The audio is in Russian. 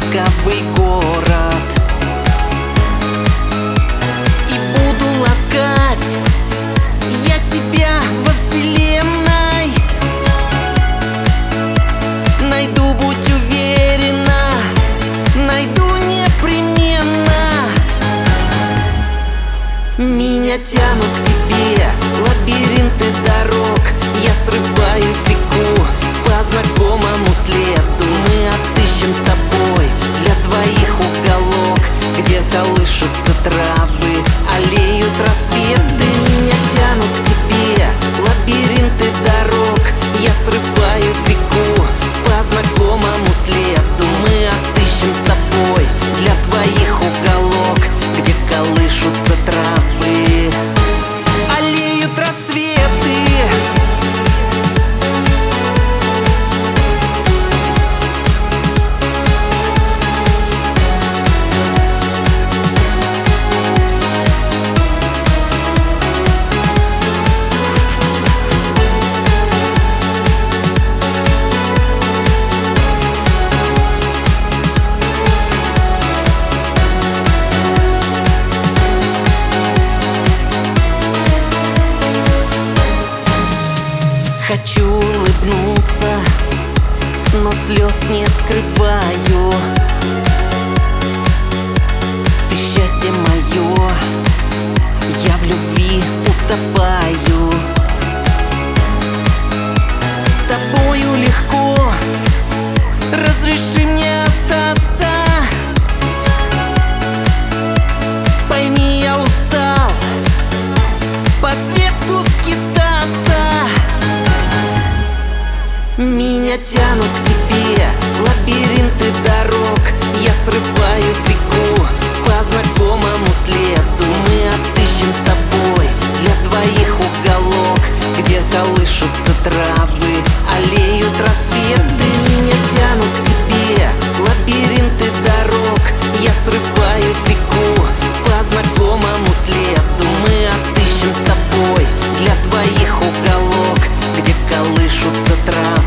ласковый город. И буду ласкать я тебя во вселенной. Найду, будь уверена, найду непременно. Меня тянут к тебе лабиринты дорог. Я срываюсь, бегу по знакомому следу. Мы отыщем с тобой для двоих уголок, где колышутся травы, аллеют рассветы. Меня тянут к тебе лабиринты дорог. Я срываюсь, бегу по знакомому следу. Мы отыщем с тобой для двоих уголок, где колышутся травы, аллеют рассветы. Хочу улыбнуться, но слез не скрываю. Ты счастье мое, я в любви утопаю. С тобою легко, разреши мне остаться. Пойми, я устал по свету скитаться. Меня тянут к тебе лабиринты дорог. Я срываюсь, бегу по знакомому следу. Мы отыщем с тобой для двоих уголок, где колышутся травы, аллеют рассветы. Меня тянут к тебе лабиринты дорог. Я срываюсь, бегу по знакомому следу. Мы отыщем с тобой для двоих уголок, где колышутся травы.